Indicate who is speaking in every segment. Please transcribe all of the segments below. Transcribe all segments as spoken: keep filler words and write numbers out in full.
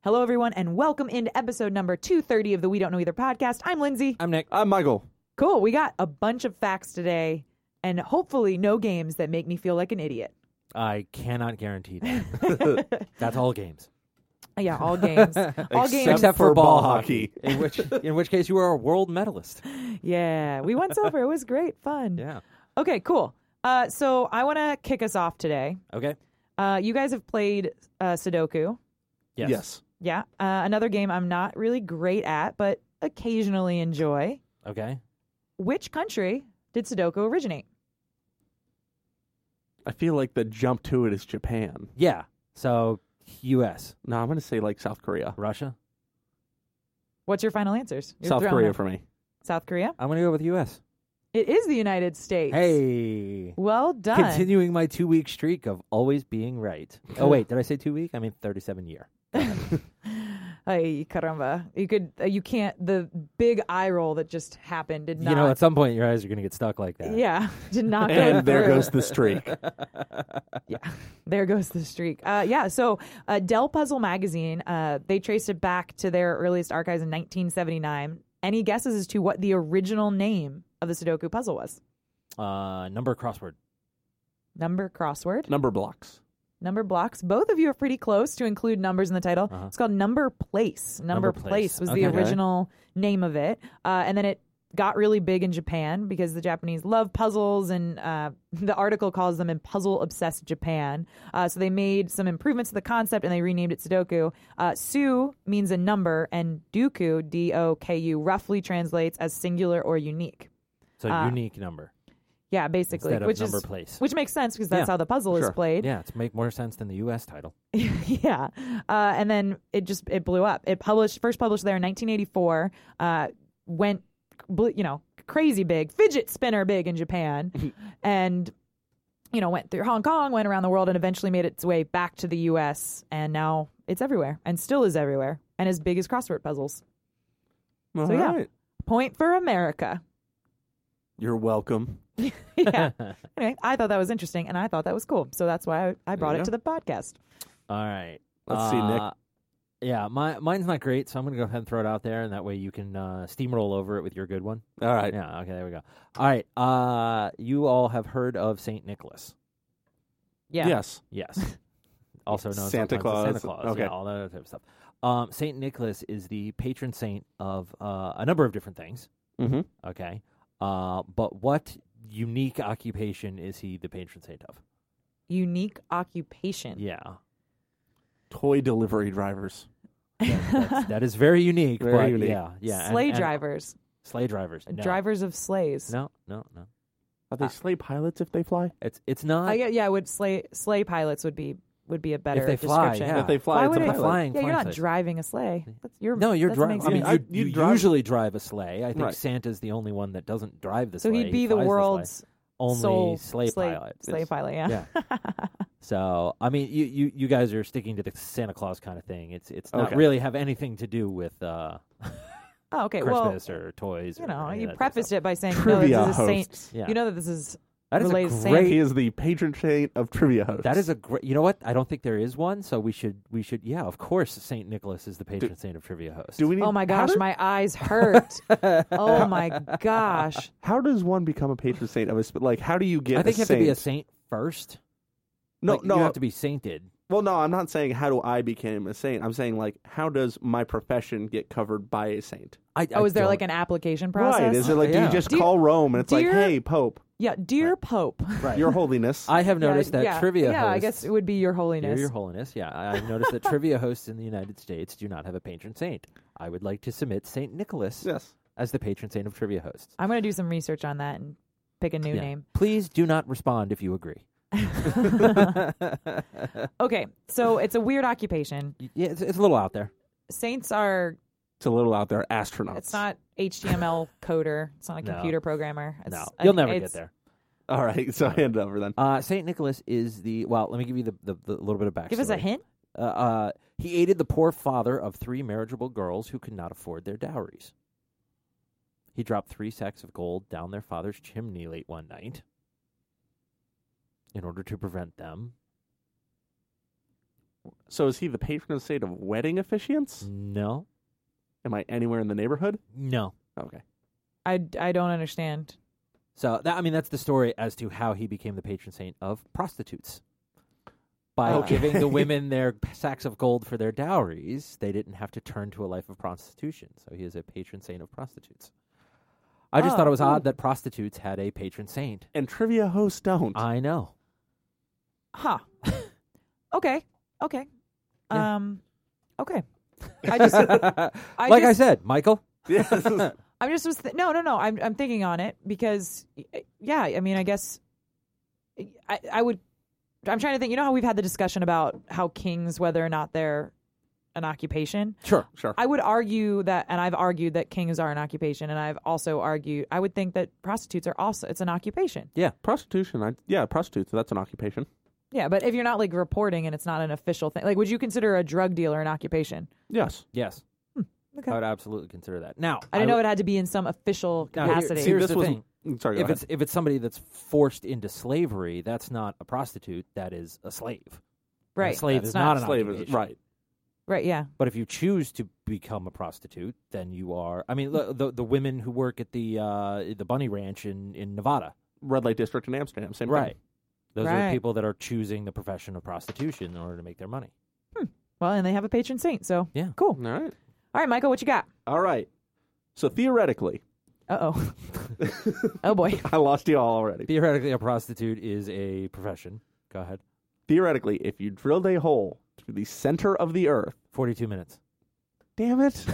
Speaker 1: Hello, everyone, and welcome into episode number two thirty of the We Don't Know Either podcast. I'm Lindsay.
Speaker 2: I'm Nick.
Speaker 3: I'm Michael.
Speaker 1: Cool. We got a bunch of facts today, and hopefully no games that make me feel like an idiot.
Speaker 2: I cannot guarantee that. That's all games.
Speaker 1: Yeah, all games. all
Speaker 3: Except
Speaker 1: games.
Speaker 2: Except for,
Speaker 3: for
Speaker 2: ball
Speaker 3: ball
Speaker 2: hockey, in which in which case you are a world medalist.
Speaker 1: Yeah, we won silver. It was great fun.
Speaker 2: Yeah.
Speaker 1: Okay, cool. Uh, so I want to kick us off today.
Speaker 2: Okay.
Speaker 1: Uh, you guys have played uh, Sudoku.
Speaker 2: Yes.
Speaker 3: Yes.
Speaker 1: Yeah. Uh, another game I'm not really great at, but occasionally enjoy.
Speaker 2: Okay.
Speaker 1: Which country did Sudoku originate?
Speaker 3: I feel like the jump to it is Japan.
Speaker 2: Yeah. So U S,
Speaker 3: No, I'm going to say like South Korea.
Speaker 2: Russia.
Speaker 1: What's your final answers? You're
Speaker 3: South
Speaker 1: throwing
Speaker 3: Korea
Speaker 1: out-
Speaker 3: for me.
Speaker 1: South Korea?
Speaker 2: I'm going to go with U S.
Speaker 1: It is the United States.
Speaker 2: Hey.
Speaker 1: Well done.
Speaker 2: Continuing my two week streak of always being right. Oh wait, did I say two week? I mean thirty-seven year.
Speaker 1: Ay, caramba. You could, uh, you can't, the big eye roll that just happened did not.
Speaker 2: You know, at some point your eyes are going to get stuck like that.
Speaker 1: Yeah, did not go
Speaker 3: And there
Speaker 1: through.
Speaker 3: goes the streak.
Speaker 1: Yeah, there goes the streak. Uh, yeah, so uh, Dell Puzzle Magazine, uh, they traced it back to their earliest archives in nineteen seventy-nine. Any guesses as to what the original name of the Sudoku puzzle was?
Speaker 2: Uh, number crossword.
Speaker 1: Number crossword?
Speaker 3: Number blocks.
Speaker 1: Number blocks. Both of you are pretty close to include numbers in the title.
Speaker 2: Uh-huh.
Speaker 1: It's called Number Place. Number,
Speaker 2: Number
Speaker 1: Place.
Speaker 2: Place.
Speaker 1: was
Speaker 2: Okay.
Speaker 1: the original name of it. Uh, and then it got really big in Japan because the Japanese love puzzles, and uh, the article calls them in puzzle-obsessed Japan. Uh, so they made some improvements to the concept, and they renamed it Sudoku. Uh, Su means a number, and Duku, D O K U, roughly translates as singular or unique.
Speaker 2: So
Speaker 1: Uh,
Speaker 2: unique number
Speaker 1: Yeah, basically.
Speaker 2: instead of
Speaker 1: which
Speaker 2: number
Speaker 1: is
Speaker 2: place.
Speaker 1: Which makes sense because that's
Speaker 2: Yeah,
Speaker 1: how the puzzle
Speaker 3: sure.
Speaker 1: is played.
Speaker 2: Yeah, it's make more sense than the U S title.
Speaker 1: Yeah, uh, and then it just it blew up. It published first published there in nineteen eighty-four. Uh, went, ble- you know, crazy big, fidget spinner big in Japan, and you know went through Hong Kong, went around the world, and eventually made its way back to the U S. And now it's everywhere, and still is everywhere, and as big as crossword puzzles.
Speaker 3: All
Speaker 1: So, yeah.
Speaker 3: right.
Speaker 1: Point for America.
Speaker 3: You're welcome.
Speaker 1: Yeah. Anyway, I thought that was interesting, and I thought that was cool, so that's why I, I brought
Speaker 3: There you
Speaker 1: it to the podcast.
Speaker 2: All right.
Speaker 3: Let's see, Nick.
Speaker 2: Uh, Yeah, my mine's not great, so I'm gonna go ahead and throw it out there, and that way you can uh, steamroll over it with your good one.
Speaker 3: All right.
Speaker 2: Yeah. Okay. There we go. All right. Uh, you all have heard of Saint Nicholas?
Speaker 1: Yeah.
Speaker 3: Yes.
Speaker 2: Yes. Also known
Speaker 3: Santa
Speaker 2: sometimes as
Speaker 3: Claus.
Speaker 2: Santa Claus.
Speaker 3: Okay.
Speaker 2: Yeah, all that other type of stuff. Um, Saint Nicholas is the patron saint of uh, a number of different things.
Speaker 3: Mm-hmm.
Speaker 2: Okay. Uh, but what unique occupation is he the patron saint of?
Speaker 1: Unique occupation.
Speaker 2: Yeah.
Speaker 3: Toy delivery drivers.
Speaker 2: That, that's, that is very unique.
Speaker 3: Very
Speaker 2: but
Speaker 3: unique.
Speaker 2: Yeah. Yeah. and-
Speaker 1: Sleigh
Speaker 2: and-
Speaker 1: drivers.
Speaker 2: Sleigh drivers. No.
Speaker 1: Drivers of sleighs.
Speaker 2: No. No. No.
Speaker 3: Are they
Speaker 2: Ah.
Speaker 3: sleigh pilots if they fly?
Speaker 2: It's it's not.
Speaker 1: I, yeah, yeah, would sleigh sleigh pilots would be would be a better
Speaker 2: they fly,
Speaker 1: description.
Speaker 2: yeah.
Speaker 3: If they fly,
Speaker 1: Why
Speaker 3: it's
Speaker 1: would
Speaker 3: a
Speaker 1: it-
Speaker 3: pilot.
Speaker 2: flying.
Speaker 1: Yeah, you're
Speaker 2: flying
Speaker 1: not
Speaker 2: sleighs.
Speaker 1: driving a sleigh. That's, you're,
Speaker 2: No, you're
Speaker 1: that
Speaker 2: driving.
Speaker 1: makes
Speaker 2: I mean,
Speaker 1: sense.
Speaker 2: you,
Speaker 3: I-
Speaker 2: you
Speaker 3: you drive-
Speaker 2: usually drive a sleigh. I think
Speaker 3: Right.
Speaker 2: Santa's the only one that doesn't drive the
Speaker 1: so
Speaker 2: sleigh.
Speaker 1: he'd be
Speaker 2: He
Speaker 1: the
Speaker 2: flies
Speaker 1: world's
Speaker 2: only
Speaker 1: sole
Speaker 2: sleigh,
Speaker 1: sleigh
Speaker 2: pilot.
Speaker 1: Sleigh
Speaker 3: Yes.
Speaker 1: pilot, yeah.
Speaker 2: Yeah. So I mean, you, you you guys are sticking to the Santa Claus kind of thing. It's it's not
Speaker 3: Okay.
Speaker 2: really have anything to do with uh,
Speaker 1: Oh, okay. Well,
Speaker 2: Christmas or toys.
Speaker 1: you
Speaker 2: or
Speaker 1: know,
Speaker 2: any
Speaker 1: you
Speaker 2: of that
Speaker 1: prefaced
Speaker 2: stuff.
Speaker 1: it by saying, no,
Speaker 3: Trivia
Speaker 1: this is a saint.
Speaker 3: hosts.
Speaker 2: Yeah.
Speaker 1: You know that this is
Speaker 2: That is
Speaker 1: related
Speaker 2: a
Speaker 1: to
Speaker 2: great.
Speaker 1: Saint.
Speaker 3: He is the patron saint of trivia hosts.
Speaker 2: That is a great. You know what? I don't think there is one. So we should we should yeah. Of course, Saint Nicholas is the patron saint of trivia hosts.
Speaker 3: Do we need,
Speaker 1: Oh my
Speaker 3: how
Speaker 1: gosh,
Speaker 3: do-
Speaker 1: my eyes hurt. Oh my gosh.
Speaker 3: How does one become a patron saint of a sp- like? How do you get?
Speaker 2: I think
Speaker 3: a
Speaker 2: you have
Speaker 3: saint?
Speaker 2: to be a saint first.
Speaker 3: No,
Speaker 2: Like,
Speaker 3: no.
Speaker 2: you have to be sainted.
Speaker 3: Well, no, I'm not saying how do I become a saint. I'm saying like how does my profession get covered by a saint?
Speaker 2: I,
Speaker 1: Oh,
Speaker 2: I
Speaker 1: is there
Speaker 2: don't-
Speaker 1: like an application process?
Speaker 3: Right? Is it like do
Speaker 2: Yeah.
Speaker 3: you just
Speaker 1: Do you-
Speaker 3: call Rome and it's
Speaker 1: do
Speaker 3: like,
Speaker 1: your-
Speaker 3: hey, Pope,
Speaker 1: Yeah, dear Pope.
Speaker 2: right.
Speaker 3: Your Holiness?
Speaker 2: I have noticed
Speaker 1: yeah,
Speaker 2: that
Speaker 1: yeah,
Speaker 2: trivia
Speaker 1: Yeah,
Speaker 2: hosts.
Speaker 1: I guess it would be Your
Speaker 2: Dear
Speaker 1: Holiness.
Speaker 2: Your Holiness, yeah. I- I've noticed that trivia hosts in the United States do not have a patron saint. I would like to submit Saint Nicholas
Speaker 3: yes.
Speaker 2: as the patron saint of trivia hosts.
Speaker 1: I'm going to do some research on that and pick a new
Speaker 2: Yeah.
Speaker 1: name.
Speaker 2: Please do not respond if you agree.
Speaker 1: Okay, so it's a weird occupation.
Speaker 2: Yeah, it's, it's a little out there.
Speaker 1: Saints are,
Speaker 3: It's a little out there. Astronauts.
Speaker 1: it's not H T M L coder. It's not a
Speaker 2: No.
Speaker 1: computer programmer. It's,
Speaker 2: No, you'll never
Speaker 1: it's-
Speaker 2: get there.
Speaker 3: All right. So hand it over then.
Speaker 2: Uh, Saint Nicholas is the well. Let me give you the, the, the little bit of backstory.
Speaker 1: Give us a hint.
Speaker 2: Uh, uh, he aided the poor father of three marriageable girls who could not afford their dowries. He dropped three sacks of gold down their father's chimney late one night in order to prevent them
Speaker 3: So is he the patron saint of wedding officiants?
Speaker 2: No.
Speaker 3: Am I anywhere in the neighborhood?
Speaker 2: No.
Speaker 3: Okay.
Speaker 1: I, I don't understand.
Speaker 2: So, that, I mean, that's the story as to how he became the patron saint of prostitutes. By
Speaker 1: Okay.
Speaker 2: giving the women their sacks of gold for their dowries, they didn't have to turn to a life of prostitution. So he is a patron saint of prostitutes. I just
Speaker 1: Oh,
Speaker 2: thought it was
Speaker 1: cool.
Speaker 2: odd that prostitutes had a patron saint.
Speaker 3: And trivia hosts don't.
Speaker 2: I know.
Speaker 1: Huh. Okay. Okay.
Speaker 2: Yeah.
Speaker 1: Um, okay. I just, I
Speaker 2: like
Speaker 1: just,
Speaker 2: I said, Michael.
Speaker 3: Yes.
Speaker 1: I'm just was th- no, no, no. I'm I'm thinking on it because, y- yeah. I mean, I guess I I would. I'm trying to think. You know how we've had the discussion about how kings, whether or not they're an occupation.
Speaker 2: Sure.
Speaker 3: Sure.
Speaker 1: I would argue that, and I've argued that kings are an occupation, and I've also argued. I would think that prostitutes are also it's an occupation.
Speaker 3: Prostitution. I, yeah, prostitutes. That's an occupation.
Speaker 1: Yeah, but if you're not like reporting and it's not an official thing, like would you consider a drug dealer an occupation?
Speaker 3: Yes.
Speaker 2: Yes.
Speaker 1: Okay.
Speaker 2: I would absolutely consider that. Now,
Speaker 1: I didn't
Speaker 2: w-
Speaker 1: know it had to be in some official
Speaker 2: Now, here-
Speaker 1: capacity.
Speaker 2: see, Here's
Speaker 3: this
Speaker 2: the
Speaker 3: was,
Speaker 2: thing.
Speaker 3: Sorry, go
Speaker 2: if
Speaker 3: ahead.
Speaker 2: it's if it's somebody that's forced into slavery, that's not a prostitute. That is a slave. And
Speaker 1: right.
Speaker 2: A slave
Speaker 1: That's
Speaker 2: is not, an
Speaker 3: slave is
Speaker 2: occupation.
Speaker 3: right.
Speaker 1: Right. Yeah.
Speaker 2: But if you choose to become a prostitute, then you are. I mean, the the, the women who work at the uh, the Bunny Ranch in, in Nevada,
Speaker 3: Red light district in Amsterdam. Same
Speaker 2: right?
Speaker 3: thing.
Speaker 2: Those
Speaker 1: Right.
Speaker 2: are people that are choosing the profession of prostitution in order to make their money.
Speaker 1: Well, and they have a patron saint, so
Speaker 2: Yeah.
Speaker 1: cool.
Speaker 3: All right.
Speaker 1: All right, Michael, what you got?
Speaker 3: All right. So theoretically,
Speaker 1: Uh oh. Oh boy.
Speaker 3: I lost you all already.
Speaker 2: Theoretically, a prostitute is a profession. Go ahead.
Speaker 3: Theoretically, if you drilled a hole through the center of the earth,
Speaker 2: Forty-two minutes.
Speaker 3: damn it,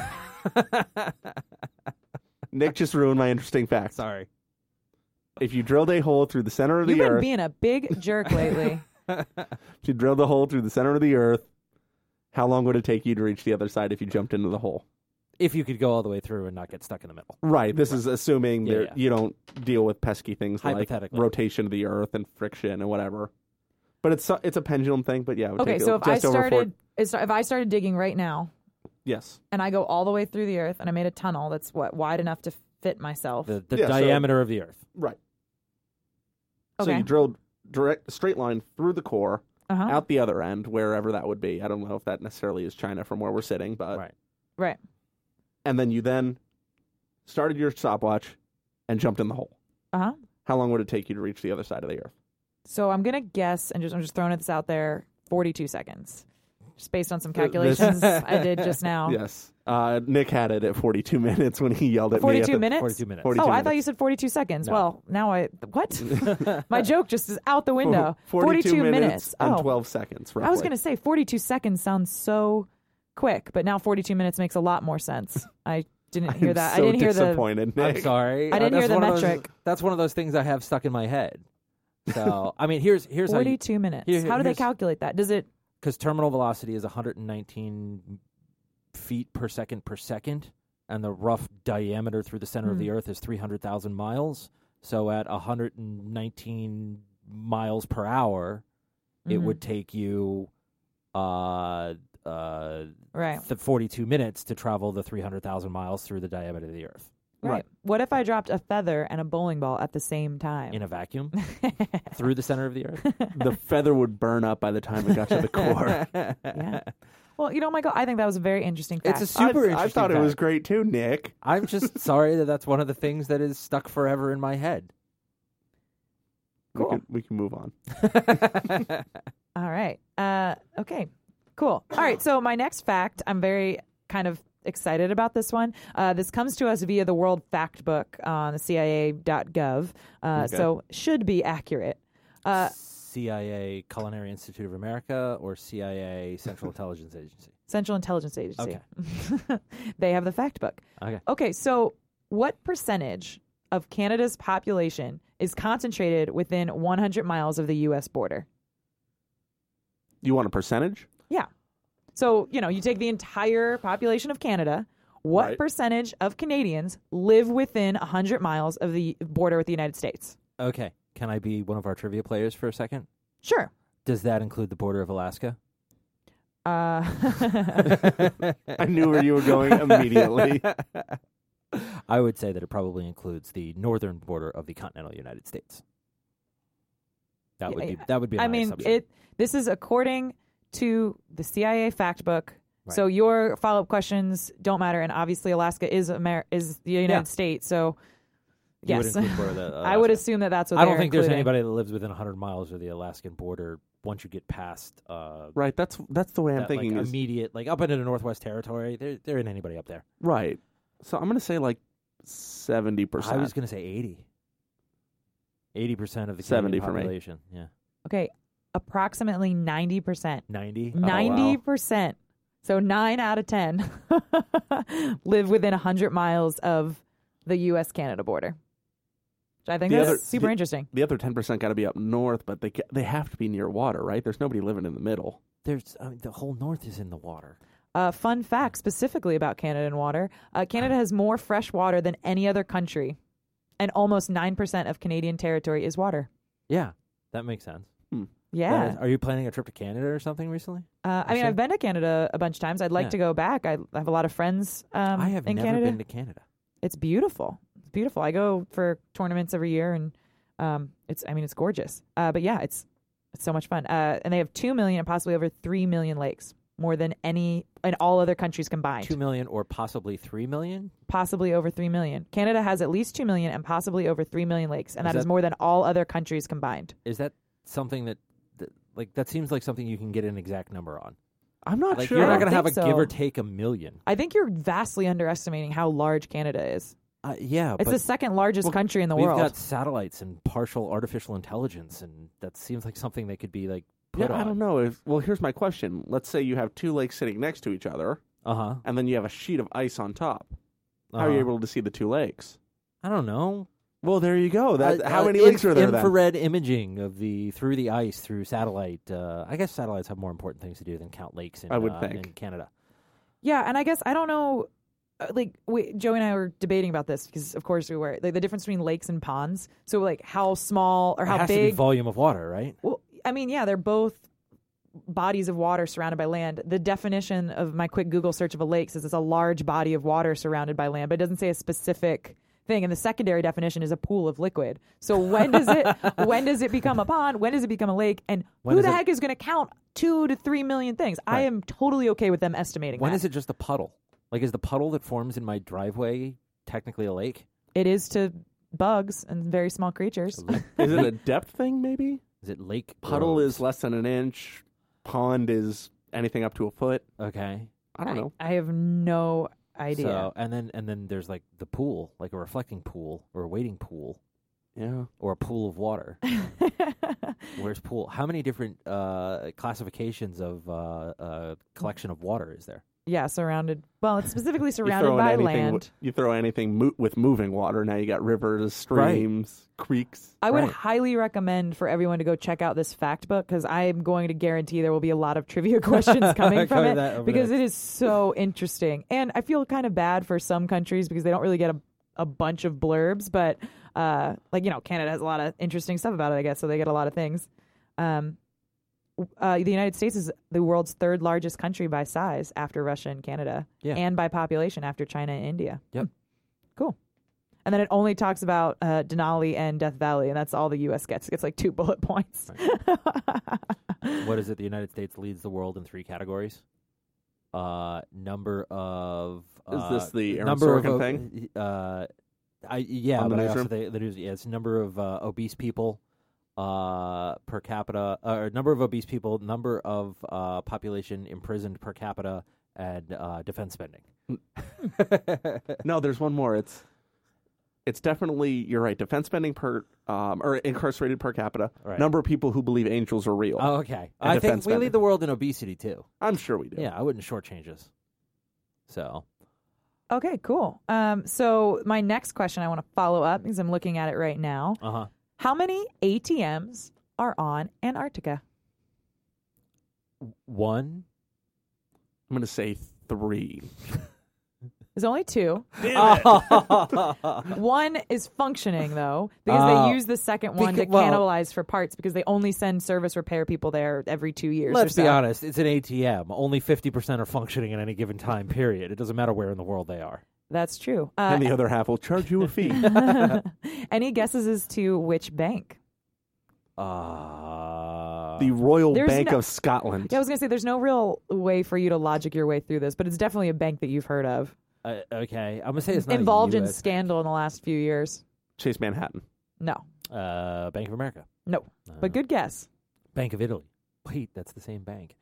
Speaker 3: Nick just ruined my interesting fact.
Speaker 2: Sorry.
Speaker 3: If you drilled a hole through the center of
Speaker 1: You've
Speaker 3: the
Speaker 1: been
Speaker 3: earth,
Speaker 1: being a big jerk lately.
Speaker 3: if you drilled a hole through the center of the earth, how long would it take you to reach the other side if you jumped into the hole?
Speaker 2: If you could go all the way through and not get stuck in the middle.
Speaker 3: Right. This is assuming
Speaker 2: Yeah,
Speaker 3: there,
Speaker 2: yeah.
Speaker 3: you don't deal with pesky things like
Speaker 2: Hypothetically.
Speaker 3: rotation of the earth and friction and whatever. But it's it's a pendulum thing. But yeah, it would
Speaker 1: Okay,
Speaker 3: take
Speaker 1: so
Speaker 3: it
Speaker 1: if I
Speaker 3: just over four-
Speaker 1: started, it's- if I started digging right now,
Speaker 3: yes,
Speaker 1: and I go all the way through the earth, and I made a tunnel that's what wide enough to fit myself.
Speaker 2: The, the
Speaker 3: Yeah, so-
Speaker 2: diameter of the Earth.
Speaker 3: right.
Speaker 1: Okay.
Speaker 3: So you drilled direct straight line through the core,
Speaker 1: Uh-huh.
Speaker 3: out the other end, wherever that would be. I don't know if that necessarily is China from where we're sitting, but
Speaker 2: Right.
Speaker 1: Right.
Speaker 3: and then you then started your stopwatch and jumped in the hole.
Speaker 1: Uh huh.
Speaker 3: How long would it take you to reach the other side of the earth?
Speaker 1: So I'm gonna guess, and just I'm just throwing this out there, forty-two seconds, just based on some
Speaker 3: Uh, this-
Speaker 1: calculations I did just now.
Speaker 3: Yes. Uh, Nick had it at forty-two minutes when he yelled at me.
Speaker 1: Forty-two
Speaker 3: at the,
Speaker 1: minutes.
Speaker 2: Forty-two minutes.
Speaker 3: forty-
Speaker 1: Oh,
Speaker 3: 42
Speaker 1: I thought you
Speaker 3: minutes.
Speaker 1: said forty-two seconds.
Speaker 2: No.
Speaker 1: Well, now I what? My joke just is out the window.
Speaker 3: forty-two minutes,
Speaker 1: minutes.
Speaker 3: and
Speaker 1: Oh,
Speaker 3: twelve seconds. Roughly.
Speaker 1: I was going to say forty-two seconds sounds so quick, but now forty-two minutes makes a lot more sense. I didn't hear
Speaker 3: I'm
Speaker 1: that.
Speaker 3: So
Speaker 1: I didn't hear the.
Speaker 3: disappointed,
Speaker 2: I'm
Speaker 3: Nick.
Speaker 2: sorry.
Speaker 1: I didn't
Speaker 2: Uh,
Speaker 1: hear
Speaker 2: that's
Speaker 1: the
Speaker 2: one of those-
Speaker 1: metric.
Speaker 2: that's one of those things I have stuck in my head. So, I mean, here's here's how
Speaker 1: forty-two minutes.
Speaker 2: here-
Speaker 1: How do they
Speaker 2: here's-
Speaker 1: calculate that? Does it?
Speaker 2: because terminal velocity is one hundred nineteen feet per second per second, and the rough diameter through the center of the
Speaker 1: Hmm.
Speaker 2: Earth is three hundred thousand miles. So, at one hundred nineteen miles per hour, it
Speaker 1: Mhm.
Speaker 2: would take you uh uh
Speaker 1: Right.
Speaker 2: th- forty-two minutes to travel the three hundred thousand miles through the diameter of the Earth
Speaker 1: Right.
Speaker 3: Right.
Speaker 1: What if I dropped a feather and a bowling ball at the same time?
Speaker 2: in a vacuum through the center of the Earth.
Speaker 3: The feather would burn up by the time it got to the core.
Speaker 1: Yeah. Well, you know, Michael, I think that was a very interesting fact.
Speaker 2: It's a super
Speaker 3: I, I
Speaker 2: interesting
Speaker 3: thought it was
Speaker 2: fact.
Speaker 3: great too, Nick.
Speaker 2: I'm just sorry that that's one of the things that is stuck forever in my head.
Speaker 1: Cool.
Speaker 3: We can, we can move on.
Speaker 1: All right. Uh, okay. Cool. All right. So my next fact, I'm very kind of excited about this one. Uh, this comes to us via the World Fact Book on the C I A dot gov. Uh,
Speaker 3: Okay.
Speaker 1: So should be accurate. Uh,
Speaker 2: C I A Culinary Institute of America or C I A Central Intelligence Agency?
Speaker 1: Central Intelligence Agency.
Speaker 2: Okay.
Speaker 1: They have the fact book.
Speaker 2: Okay.
Speaker 1: Okay. So what percentage of Canada's population is concentrated within one hundred miles of the U S border?
Speaker 3: You want a percentage?
Speaker 1: Yeah. So, you know, you take the entire population of Canada. What
Speaker 3: Right.
Speaker 1: percentage of Canadians live within one hundred miles of the border with the United States?
Speaker 2: Okay. Can I be one of our trivia players for a second?
Speaker 1: Sure.
Speaker 2: Does that include the border of Alaska?
Speaker 1: Uh,
Speaker 3: I knew where you were going immediately.
Speaker 2: I would say that it probably includes the northern border of the continental United States. That would be that would be.
Speaker 1: I
Speaker 2: my
Speaker 1: mean,
Speaker 2: assumption.
Speaker 1: it. This is according to the C I A fact book.
Speaker 2: Right.
Speaker 1: So your follow-up questions don't matter, and obviously Alaska is Amer- is the United
Speaker 2: Yeah.
Speaker 1: States. So
Speaker 2: You would
Speaker 1: yes,
Speaker 2: include Florida,
Speaker 1: I would
Speaker 2: Alaska.
Speaker 1: assume that that's what
Speaker 2: I don't
Speaker 1: they're
Speaker 2: think there's
Speaker 1: including.
Speaker 2: anybody that lives within one hundred miles of the Alaskan border once you get past uh,
Speaker 3: Right. That's that's the way I'm
Speaker 2: that,
Speaker 3: thinking.
Speaker 2: like,
Speaker 3: is,
Speaker 2: immediate, like up into the Northwest Territory. There, there ain't anybody up there.
Speaker 3: right. So I'm going to say like seventy
Speaker 2: I
Speaker 3: percent.
Speaker 2: was going to say eighty. eighty percent of the
Speaker 3: seventy
Speaker 2: Canadian
Speaker 3: for me.
Speaker 2: population. Yeah.
Speaker 1: Okay, approximately ninety percent.
Speaker 2: ninety?
Speaker 1: Ninety percent. So nine out of ten live within a hundred miles of the U S Canada border. Which I think
Speaker 3: The
Speaker 1: that's
Speaker 3: other-
Speaker 1: super
Speaker 3: the-
Speaker 1: interesting.
Speaker 3: The other ten percent got to be up north, but they ca- they have to be near water, right? There's nobody living in the middle.
Speaker 2: There's I mean, the whole north is in the water.
Speaker 1: Uh, fun fact specifically about Canada and water: uh, Canada has more fresh water than any other country, and almost nine percent of Canadian territory is water.
Speaker 2: Yeah, that makes sense.
Speaker 1: Yeah.
Speaker 2: That is- are you planning a trip to Canada or something recently?
Speaker 1: Uh, I mean,
Speaker 2: so?
Speaker 1: I've been to Canada a bunch of times. I'd like
Speaker 2: Yeah.
Speaker 1: to go back. I, I have a lot of friends um,
Speaker 2: I have
Speaker 1: in
Speaker 2: never
Speaker 1: Canada.
Speaker 2: been to Canada.
Speaker 1: It's beautiful. It's beautiful. I go for tournaments every year, and um, it's. I mean, it's gorgeous. Uh, but yeah, it's it's so much fun. Uh, and they have two million and possibly over three million lakes, more than any in all other countries combined.
Speaker 2: Two million or possibly three million?
Speaker 1: Possibly over three million. Canada has at least two million and possibly over three million lakes, and
Speaker 2: Is
Speaker 1: that is
Speaker 2: that-
Speaker 1: more than all other countries combined.
Speaker 2: Is that something that, that, like, that seems like something you can get an exact number on?
Speaker 3: I'm not
Speaker 2: Like,
Speaker 3: sure.
Speaker 2: you're
Speaker 1: I
Speaker 2: not
Speaker 1: don't
Speaker 2: going to have a
Speaker 1: think
Speaker 2: give
Speaker 1: so.
Speaker 2: or take a million.
Speaker 1: I think you're vastly underestimating how large Canada is.
Speaker 2: Uh, yeah,
Speaker 1: It's
Speaker 2: but
Speaker 1: the second largest
Speaker 3: well,
Speaker 1: country in the
Speaker 2: we've
Speaker 1: world.
Speaker 2: got satellites and partial artificial intelligence, and that seems like something that could be, like, put
Speaker 3: yeah,
Speaker 2: on.
Speaker 3: I don't know. If well, here's my question. Let's say you have two lakes sitting next to each other,
Speaker 2: Uh-huh.
Speaker 3: and then you have a sheet of ice on top. How
Speaker 2: uh
Speaker 3: are you able to see the two lakes?
Speaker 2: I don't know.
Speaker 3: Well, there you go. That
Speaker 2: Uh,
Speaker 3: how
Speaker 2: uh,
Speaker 3: many
Speaker 2: inf-
Speaker 3: lakes are there then?
Speaker 2: Infrared imaging of the through the ice through satellite. Uh, I guess satellites have more important things to do than count lakes in,
Speaker 3: I would
Speaker 2: uh,
Speaker 3: think.
Speaker 2: in Canada.
Speaker 1: Yeah, and I guess I don't know. uh, Like we, Joey and I were debating about this because, of course, we were like the difference between lakes and ponds. So, like, how small or
Speaker 2: it
Speaker 1: how
Speaker 2: has to be
Speaker 1: big?
Speaker 2: volume of water, right?
Speaker 1: Well, I mean, yeah, they're both bodies of water surrounded by land. The definition of my quick Google search of a lake says it's a large body of water surrounded by land, but it doesn't say a specific thing. And the secondary definition is a pool of liquid. So when does it when does it become a pond? When does it become a lake? And
Speaker 2: When
Speaker 1: who
Speaker 2: is
Speaker 1: the
Speaker 2: it-
Speaker 1: heck is going to count two to three million things? I
Speaker 2: Right.
Speaker 1: am totally okay with them estimating
Speaker 2: When
Speaker 1: that.
Speaker 2: is it just a puddle? Like, is the puddle that forms in my driveway technically a lake?
Speaker 1: It is to bugs and very small creatures.
Speaker 3: Is it a depth thing? Maybe
Speaker 2: Is it Lake
Speaker 3: puddle
Speaker 2: Groves?
Speaker 3: is less than an inch. Pond is anything up to a foot.
Speaker 2: Okay.
Speaker 3: I don't know.
Speaker 1: I have no idea.
Speaker 2: So and then and then there's like the pool, like a reflecting pool or a wading pool
Speaker 3: Yeah.
Speaker 2: or a pool of water. Where's pool? How many different uh, classifications of uh, uh, collection of water is there?
Speaker 1: Yeah, surrounded. Well, it's specifically
Speaker 3: You
Speaker 1: surrounded
Speaker 3: throw in
Speaker 1: by
Speaker 3: anything
Speaker 1: land.
Speaker 3: w- you throw anything mo- with moving water. Now you got rivers, streams, creeks.
Speaker 1: I would
Speaker 2: Right.
Speaker 1: highly recommend for everyone to go check out this fact book because I am going to guarantee there will be a lot of trivia questions coming from
Speaker 2: Cover
Speaker 1: it
Speaker 2: that over
Speaker 1: because
Speaker 2: next.
Speaker 1: it is so interesting. And I feel kind of bad for some countries because they don't really get a, a bunch of blurbs, but uh, like, you know, Canada has a lot of interesting stuff about it, I guess, so they get a lot of things. Um, uh, the United States is the world's third largest country by size after Russia and Canada,
Speaker 2: Yeah.
Speaker 1: and by population after China and India.
Speaker 2: Yep.
Speaker 1: Hmm. Cool. And then it only talks about uh, Denali and Death Valley, and that's all the U S gets. It gets like two bullet points.
Speaker 2: What is it? The United States leads the world in three categories. Uh, number of
Speaker 3: Is
Speaker 2: uh,
Speaker 3: this the Aaron
Speaker 2: number
Speaker 3: Sorkin
Speaker 2: of,
Speaker 3: thing?
Speaker 2: Uh, I yeah,
Speaker 3: On the
Speaker 2: but I also
Speaker 3: newsroom?
Speaker 2: the, the news. Yeah, it's number of uh, obese people uh, per capita, or number of obese people, number of uh, population imprisoned per capita, and uh, defense spending.
Speaker 3: No, there's one more. It's it's definitely you're right. Defense spending per um, or incarcerated per capita.
Speaker 2: Right.
Speaker 3: Number of people who believe angels are real.
Speaker 2: Oh, okay.
Speaker 3: And
Speaker 2: I think
Speaker 3: defense
Speaker 2: we
Speaker 3: spending.
Speaker 2: lead the world in obesity too.
Speaker 3: I'm sure we do.
Speaker 2: Yeah, I wouldn't shortchange us. So
Speaker 1: Okay, cool. Um, so my next question I want to follow up because I'm looking at it right now.
Speaker 2: uh huh.
Speaker 1: How many A T Ms are on Antarctica?
Speaker 2: One.
Speaker 3: I'm going to say three.
Speaker 1: There's only two.
Speaker 2: Oh.
Speaker 1: One is functioning though because
Speaker 2: Uh,
Speaker 1: they use the second one
Speaker 2: beca-
Speaker 1: to
Speaker 2: well-
Speaker 1: cannibalize for parts because they only send service repair people there every two years.
Speaker 2: Let's
Speaker 1: or so.
Speaker 2: be honest. It's an A T M. Only fifty percent are functioning at any given time. Period. It doesn't matter where in the world they are.
Speaker 1: That's true. Uh,
Speaker 3: And the other half will charge you a fee.
Speaker 1: any guesses as to which bank?
Speaker 2: Uh,
Speaker 3: the Royal
Speaker 1: There's
Speaker 3: Bank
Speaker 1: no-
Speaker 3: of Scotland.
Speaker 1: Yeah, I was gonna say there's no real way for you to logic your way through this, but it's definitely a bank that you've heard of.
Speaker 2: Uh, okay, I'm gonna say it's not
Speaker 1: Involved
Speaker 2: a
Speaker 1: in
Speaker 2: U S
Speaker 1: scandal in the last few years.
Speaker 3: Chase Manhattan.
Speaker 1: No,
Speaker 2: Uh, Bank of America.
Speaker 1: no,
Speaker 2: Uh,
Speaker 1: but good guess.
Speaker 2: Bank of Italy. Wait, that's the same bank.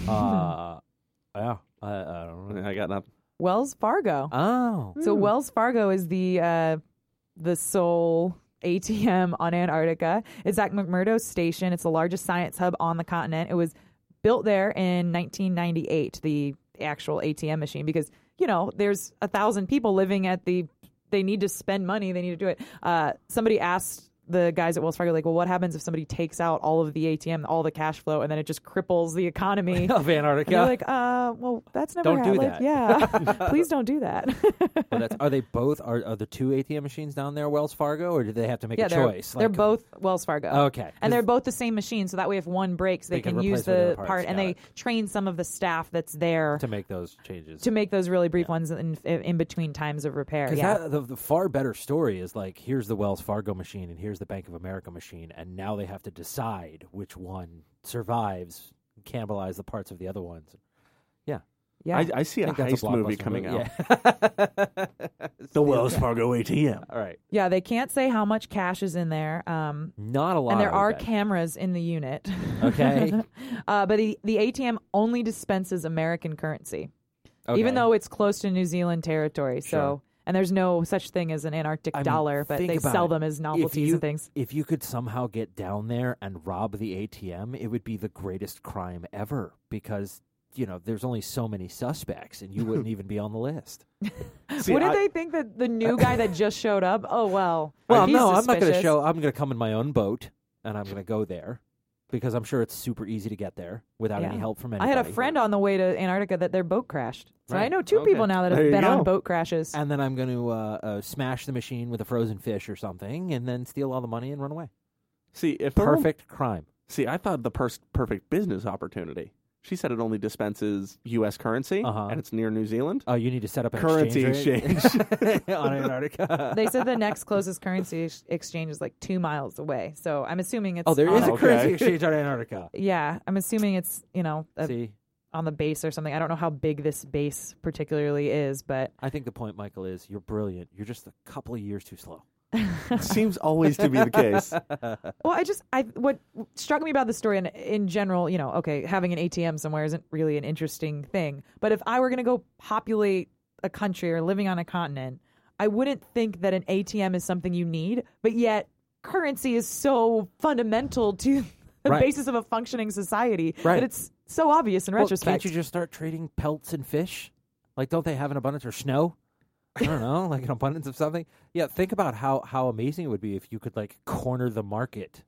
Speaker 2: uh, yeah, I, I don't know.
Speaker 3: I got nothing.
Speaker 1: Wells Fargo.
Speaker 2: Oh,
Speaker 1: So Wells Fargo is the uh, the sole A T M on Antarctica. It's at McMurdo Station. It's the largest science hub on the continent. It was built there in nineteen ninety-eight, the actual A T M machine, because, you know, there's a thousand people living at the, they need to spend money. They need to do it. Uh, somebody asked the guys at Wells Fargo, like, well, what happens if somebody takes out all of the A T M, all the cash flow, and then it just cripples the economy?
Speaker 2: of Antarctica.
Speaker 1: And they're like, uh, well, that's never
Speaker 2: Don't do
Speaker 1: happened.
Speaker 2: that.
Speaker 1: Yeah, please don't do that.
Speaker 2: Well, that's, are they both? Are, are the two A T M machines down there Wells Fargo, or did they have to make
Speaker 1: yeah,
Speaker 2: a
Speaker 1: they're,
Speaker 2: choice?
Speaker 1: they're
Speaker 2: Like,
Speaker 1: both Wells Fargo.
Speaker 2: okay,
Speaker 1: And they're both the same machine, so that way if one breaks, they,
Speaker 2: They can
Speaker 1: can, use
Speaker 2: replace with the
Speaker 1: the
Speaker 2: other
Speaker 1: part,
Speaker 2: parts.
Speaker 1: and
Speaker 2: Got
Speaker 1: they
Speaker 2: it.
Speaker 1: train some of the staff that's there
Speaker 2: to make those changes.
Speaker 1: to make those really brief
Speaker 2: Yeah.
Speaker 1: ones in, in between times of repair.
Speaker 2: Because
Speaker 1: Yeah.
Speaker 2: the, the far better story is like, here's the Wells Fargo machine and here's the Bank of America machine, and now they have to decide which one survives, cannibalize the parts of the other ones. Yeah,
Speaker 1: yeah.
Speaker 3: I, I see
Speaker 2: I
Speaker 3: a
Speaker 2: think that's a
Speaker 3: heist movie
Speaker 2: blockbuster
Speaker 3: coming
Speaker 2: movie.
Speaker 3: out.
Speaker 2: Yeah.
Speaker 3: The Wells Fargo A T M.
Speaker 2: All right,
Speaker 1: yeah, they can't say how much cash is in there. Um,
Speaker 2: not a lot.
Speaker 1: and there are
Speaker 2: okay.
Speaker 1: cameras in the unit.
Speaker 2: Okay.
Speaker 1: uh, but the, the A T M only dispenses American currency,
Speaker 2: Okay.
Speaker 1: even though it's close to New Zealand territory. So.
Speaker 2: Sure.
Speaker 1: And there's no such thing as an Antarctic
Speaker 2: I mean,
Speaker 1: dollar, but
Speaker 2: think
Speaker 1: they
Speaker 2: about
Speaker 1: sell
Speaker 2: it.
Speaker 1: them as novelties
Speaker 2: you,
Speaker 1: and things.
Speaker 2: If you could somehow get down there and rob the A T M, it would be the greatest crime ever, because, you know, there's only so many suspects and you wouldn't even be on the list.
Speaker 3: See,
Speaker 1: what did
Speaker 3: I-
Speaker 1: they think that the new guy that just showed up? Oh well.
Speaker 2: Well,
Speaker 1: he's
Speaker 2: no, I'm not going to
Speaker 1: suspicious.
Speaker 2: show. I'm going to come in my own boat and I'm going to go there because I'm sure it's super easy to get there without
Speaker 1: Yeah.
Speaker 2: any help from
Speaker 1: I
Speaker 2: anybody.
Speaker 1: had a friend on the way to Antarctica that their boat crashed. So I
Speaker 2: Right.
Speaker 1: know two
Speaker 3: Okay.
Speaker 1: people now that have
Speaker 3: There you
Speaker 1: been
Speaker 3: go.
Speaker 1: on boat crashes.
Speaker 2: And then I'm going to uh, uh, smash the machine with a frozen fish or something, and then steal all the money and run away.
Speaker 3: See, if they're on-
Speaker 2: Perfect crime.
Speaker 3: See, I thought the pers- perfect business opportunity. She said it only dispenses U S currency,
Speaker 2: Uh-huh.
Speaker 3: and it's near New Zealand.
Speaker 2: Oh, you need to set up an
Speaker 3: Currency
Speaker 2: exchange rate on Antarctica.
Speaker 1: They said the next closest currency ex- exchange is like two miles away. So I'm assuming it's
Speaker 2: Oh, there is
Speaker 1: on
Speaker 2: a
Speaker 3: Okay.
Speaker 2: currency exchange on Antarctica.
Speaker 1: Yeah, I'm assuming it's, you know, a,
Speaker 2: See,
Speaker 1: on the base or something. I don't know how big this base particularly is, but
Speaker 2: I think the point, Michael, is you're brilliant. You're just a couple of years too slow.
Speaker 3: Seems always to be the case.
Speaker 1: well, I just I what struck me about the story, and in general, you know, okay, having an A T M somewhere isn't really an interesting thing. But if I were going to go populate a country or living on a continent, I wouldn't think that an A T M is something you need. But yet, currency is so fundamental to the
Speaker 2: Right.
Speaker 1: basis of a functioning society
Speaker 2: Right.
Speaker 1: that it's so obvious in
Speaker 2: Well,
Speaker 1: retrospect.
Speaker 2: can't you just start trading pelts and fish? Like, don't they have an abundance or snow? I don't know, like an abundance of something. Yeah, think about how how amazing it would be if you could like corner the market.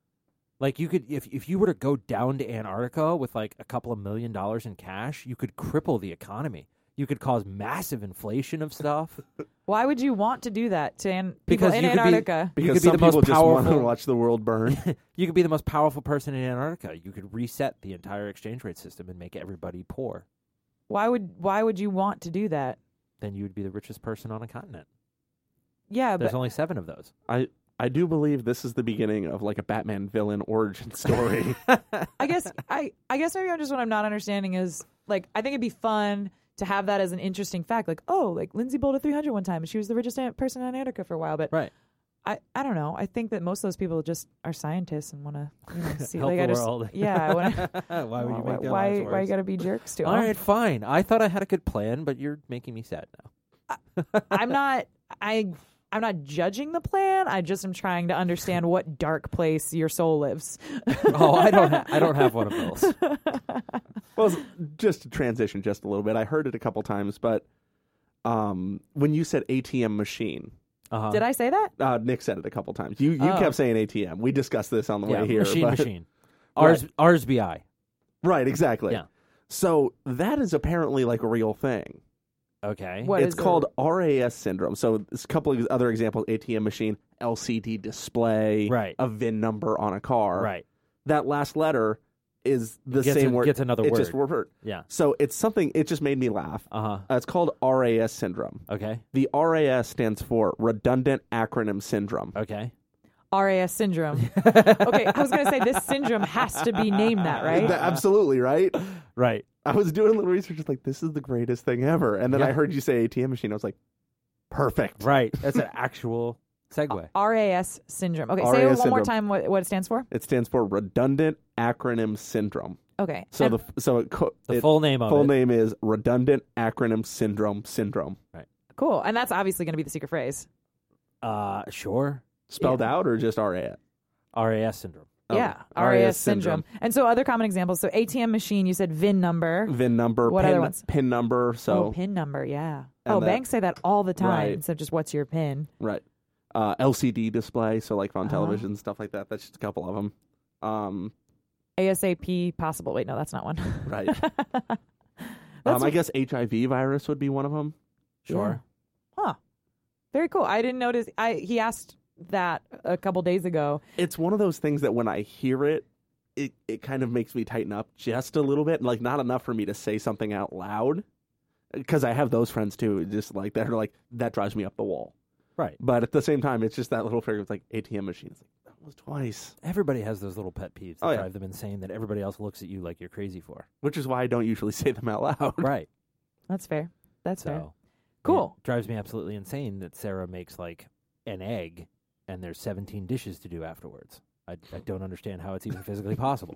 Speaker 2: Like you could, if if you were to go down to Antarctica with like a couple of million dollars in cash, you could cripple the economy. You could cause massive inflation of stuff.
Speaker 1: Why would you want to do that to an- people
Speaker 2: Because
Speaker 1: in
Speaker 2: you could be-
Speaker 1: Antarctica?
Speaker 2: You
Speaker 3: Because
Speaker 2: could be
Speaker 3: some
Speaker 2: the most
Speaker 3: people just want to
Speaker 2: powerful-
Speaker 3: watch the world burn.
Speaker 2: You could be the most powerful person in Antarctica. You could reset the entire exchange rate system and make everybody poor.
Speaker 1: Why would why would you want to do that?
Speaker 2: Then you would be the richest person on a continent.
Speaker 1: Yeah,
Speaker 2: There's
Speaker 1: but
Speaker 2: only seven of those.
Speaker 3: I I do believe this is the beginning of like a Batman villain origin story.
Speaker 1: I guess I I guess maybe I'm just what I'm not understanding is like I think it'd be fun to have that as an interesting fact. Like, oh, like Lindsay bowled a three hundred one time and she was the richest an- person on Antarctica for a while. But
Speaker 2: Right.
Speaker 1: I, I don't know. I think that most of those people just are scientists and want to you know, see
Speaker 2: Help
Speaker 1: like
Speaker 2: the
Speaker 1: I just,
Speaker 2: world.
Speaker 1: Yeah. I wanna,
Speaker 2: Why would you make their
Speaker 1: why
Speaker 2: lives
Speaker 1: why
Speaker 2: worse?
Speaker 1: you got to be jerks to
Speaker 2: All
Speaker 1: them?
Speaker 2: right, fine. I thought I had a good plan, but you're making me sad now.
Speaker 1: I'm not. I. I'm not judging the plan. I just am trying to understand what dark place your soul lives.
Speaker 2: Oh, I don't. Ha- I don't have one of those.
Speaker 3: Well, s- just to transition just a little bit, I heard it a couple times, but um, when you said A T M machine,
Speaker 2: Uh-huh.
Speaker 1: Did I say that?
Speaker 3: uh, Nick said it a couple times. You you
Speaker 1: Oh.
Speaker 3: kept saying A T M. We discussed this on the
Speaker 2: Yeah,
Speaker 3: way here.
Speaker 2: machine,
Speaker 3: but-
Speaker 2: machine. Ours, ours B I.
Speaker 3: Right, exactly.
Speaker 2: Yeah.
Speaker 3: So that is apparently like a real thing.
Speaker 2: Okay.
Speaker 1: What
Speaker 3: It's
Speaker 1: is it?
Speaker 3: called R A S syndrome. So there's a couple of other examples: A T M machine, L C D display,
Speaker 2: Right.
Speaker 3: a V I N number on a car.
Speaker 2: Right.
Speaker 3: That last letter is the
Speaker 2: Gets
Speaker 3: same
Speaker 2: a-
Speaker 3: word.
Speaker 2: gets another
Speaker 3: it
Speaker 2: word.
Speaker 3: Just word.
Speaker 2: Yeah.
Speaker 3: So it's something. It just made me laugh.
Speaker 2: Uh huh.
Speaker 3: Uh, it's called R A S syndrome.
Speaker 2: Okay.
Speaker 3: The R A S stands for redundant acronym syndrome.
Speaker 2: Okay.
Speaker 1: R A S syndrome. Okay, I was going to say this syndrome has to be named that, right?
Speaker 3: That- absolutely, right?
Speaker 2: Right.
Speaker 3: I was doing a little research, just like, this is the greatest thing ever. And then
Speaker 2: Yeah.
Speaker 3: I heard you say A T M machine. I was like, perfect.
Speaker 2: Right. That's an actual segue.
Speaker 1: R A S syndrome. Okay, say
Speaker 3: R A
Speaker 1: it
Speaker 3: S
Speaker 1: one more
Speaker 3: syndrome.
Speaker 1: time what, what it stands for.
Speaker 3: It stands for Redundant Acronym Syndrome.
Speaker 1: Okay.
Speaker 3: So
Speaker 1: And-
Speaker 3: the so it, co-
Speaker 2: The
Speaker 3: it
Speaker 2: full name of
Speaker 3: full
Speaker 2: it.
Speaker 3: name is Redundant Acronym Syndrome Syndrome.
Speaker 1: cool. And that's obviously going to be the secret phrase.
Speaker 2: Uh, sure.
Speaker 3: Spelled
Speaker 1: Yeah.
Speaker 3: out or just R A?
Speaker 2: R A S syndrome.
Speaker 3: Oh,
Speaker 1: Yeah, R A S syndrome. And so other common examples. So A T M machine, you said V I N number.
Speaker 3: V I N number,
Speaker 1: What
Speaker 3: pin,
Speaker 1: other ones?
Speaker 3: pin number. So
Speaker 1: oh, PIN number, yeah.
Speaker 3: And
Speaker 1: Oh,
Speaker 3: that-
Speaker 1: banks say that all the time
Speaker 3: Right.
Speaker 1: instead of just what's your PIN.
Speaker 3: right, uh, L C D display. So like on
Speaker 1: Uh-huh.
Speaker 3: television stuff like that. That's just a couple of them. Um,
Speaker 1: ASAP possible. Wait, no, that's not one.
Speaker 3: right.
Speaker 1: That's
Speaker 3: um, I
Speaker 1: what-
Speaker 3: guess H I V virus would be one of them.
Speaker 2: Sure.
Speaker 1: Huh. Very cool. I didn't notice. I He asked that a couple days ago.
Speaker 3: It's one of those things that when I hear it, it it kind of makes me tighten up just a little bit. Like not enough for me to say something out loud. Because I have those friends too, just like that are like that drives me up the wall.
Speaker 2: Right.
Speaker 3: But at the same time, it's just that little figure. It's like A T M machines. Like that was twice,
Speaker 2: Everybody has those little pet peeves that
Speaker 3: Oh, yeah.
Speaker 2: drive them insane that everybody else looks at you like you're crazy for.
Speaker 3: which is why I don't usually say them out loud.
Speaker 2: Right.
Speaker 1: That's fair. That's fair.
Speaker 2: So
Speaker 1: Cool.
Speaker 2: It drives me absolutely insane that Sarah makes like an egg and there's seventeen dishes to do afterwards. I, I don't understand how it's even physically possible.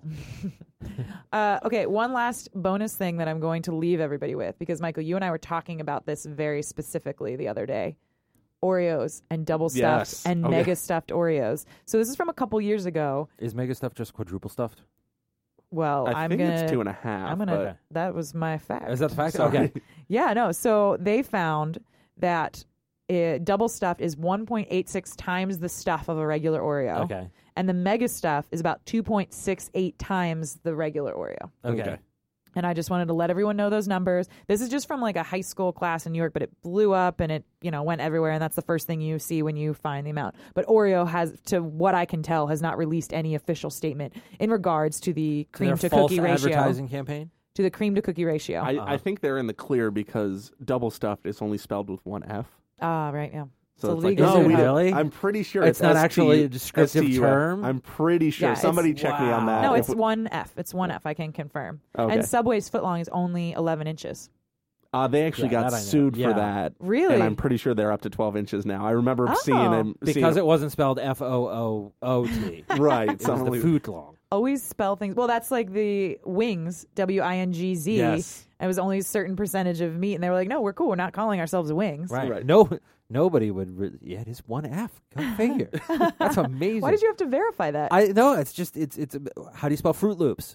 Speaker 1: Uh, okay, one last bonus thing that I'm going to leave everybody with, because Michael, you and I were talking about this very specifically the other day. Oreos and double stuffed
Speaker 3: Yes.
Speaker 1: and
Speaker 3: Okay.
Speaker 1: mega stuffed Oreos. So this is from a couple years ago.
Speaker 2: Is Mega Stuff just quadruple stuffed?
Speaker 1: Well,
Speaker 3: I
Speaker 1: I'm
Speaker 3: think
Speaker 1: gonna.
Speaker 3: it's two and a half.
Speaker 1: I'm gonna.
Speaker 3: but-
Speaker 1: That was my fact.
Speaker 2: Is that the fact?
Speaker 3: Sorry.
Speaker 2: Okay.
Speaker 1: Yeah, no. So they found that it, double stuffed is one point eight six times the stuff of a regular Oreo.
Speaker 2: Okay.
Speaker 1: And the mega stuff is about two point six eight times the regular Oreo.
Speaker 2: Okay.
Speaker 3: Okay.
Speaker 1: And I just wanted to let everyone know those numbers. This is just from like a high school class in New York, but it blew up and it, you know, went everywhere. And that's the first thing you see when you find the amount. But Oreo has, to what I can tell, has not released any official statement in regards to the
Speaker 2: To
Speaker 1: cream
Speaker 2: their
Speaker 1: to
Speaker 2: false
Speaker 1: cookie ratio.
Speaker 2: advertising campaign?
Speaker 1: To the cream to cookie ratio.
Speaker 3: I,
Speaker 2: Uh-huh.
Speaker 3: I think they're in the clear because double stuffed is only spelled with one F.
Speaker 1: Ah, right, yeah.
Speaker 3: So
Speaker 1: So
Speaker 3: it's like,
Speaker 1: legal
Speaker 2: Is
Speaker 3: no,
Speaker 2: it
Speaker 3: we didn't-
Speaker 2: really?
Speaker 3: I'm pretty sure
Speaker 2: It's
Speaker 3: it's,
Speaker 2: not
Speaker 3: S T
Speaker 2: actually a descriptive
Speaker 3: S T U F.
Speaker 2: term?
Speaker 3: I'm pretty sure.
Speaker 1: Yeah, it's-
Speaker 3: Somebody check me on that.
Speaker 1: No,
Speaker 3: If
Speaker 1: it's
Speaker 3: we-
Speaker 1: one F. It's one F. I can confirm.
Speaker 3: Okay.
Speaker 1: And Subway's footlong is only eleven inches.
Speaker 3: Uh, they actually
Speaker 2: Yeah,
Speaker 3: got
Speaker 2: that I know.
Speaker 3: sued
Speaker 2: Yeah.
Speaker 3: for that.
Speaker 1: Really?
Speaker 3: And I'm pretty sure they're up to twelve inches now. I remember
Speaker 1: Oh.
Speaker 3: seeing them.
Speaker 2: Because it wasn't spelled F O O O T.
Speaker 3: it right.
Speaker 2: It was
Speaker 3: some
Speaker 2: the
Speaker 3: of
Speaker 2: foot long.
Speaker 1: Always spell things. Well, that's like the wings, W I N G Z.
Speaker 3: Yes.
Speaker 1: It was only a certain percentage of meat, and they were like, "No, we're cool. We're not calling ourselves wings."
Speaker 2: Right.
Speaker 3: Right.
Speaker 2: No, nobody would. Re- yeah, it is one F. Go figure. That's amazing.
Speaker 1: Why did you have to verify that?
Speaker 2: I no. It's just it's it's. How do you spell Fruit Loops?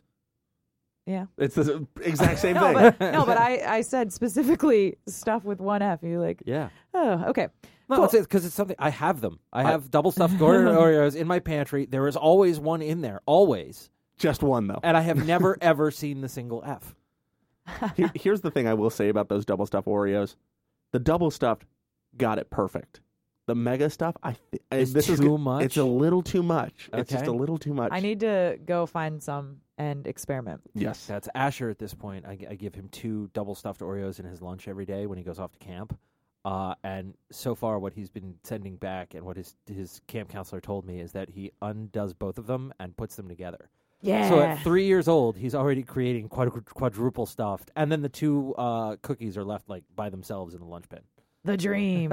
Speaker 1: yeah.
Speaker 3: It's the exact same
Speaker 1: No,
Speaker 3: thing.
Speaker 1: but no, but I, I said specifically stuff with one F. You're like,
Speaker 2: Yeah.
Speaker 1: oh, okay.
Speaker 2: No,
Speaker 1: Cool.
Speaker 2: it's because it's something I have them. I have double stuffed Oreos in my pantry. There is always one in there, always,
Speaker 3: Just one though.
Speaker 2: and I have never ever seen the single F.
Speaker 3: Here- here's the thing I will say about those double stuffed Oreos: the double stuffed got it perfect. The mega stuff, I th-
Speaker 2: It's
Speaker 3: this is
Speaker 2: too
Speaker 3: go-
Speaker 2: much?
Speaker 3: It's a little too much. It's just
Speaker 2: Okay.
Speaker 3: a little too much.
Speaker 1: I need to go find some and experiment.
Speaker 3: yes.
Speaker 2: That's Asher at this point. I, g- I give him two double stuffed Oreos in his lunch every day when he goes off to camp. Uh, and so far, what he's been sending back and what his his camp counselor told me is that he undoes both of them and puts them together.
Speaker 1: Yeah.
Speaker 2: So at three years old, he's already creating quadru- quadruple stuffed, and then the two uh, cookies are left like by themselves in the lunch bin.
Speaker 1: The dream.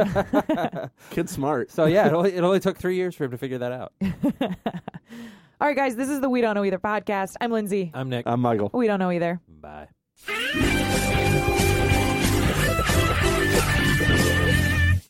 Speaker 3: Kid smart.
Speaker 2: So yeah, it only, it only took three years for him to figure that out.
Speaker 1: All right, guys, this is the We Don't Know Either podcast. I'm Lindsay.
Speaker 2: I'm Nick.
Speaker 3: I'm Michael.
Speaker 1: We don't know either.
Speaker 2: Bye.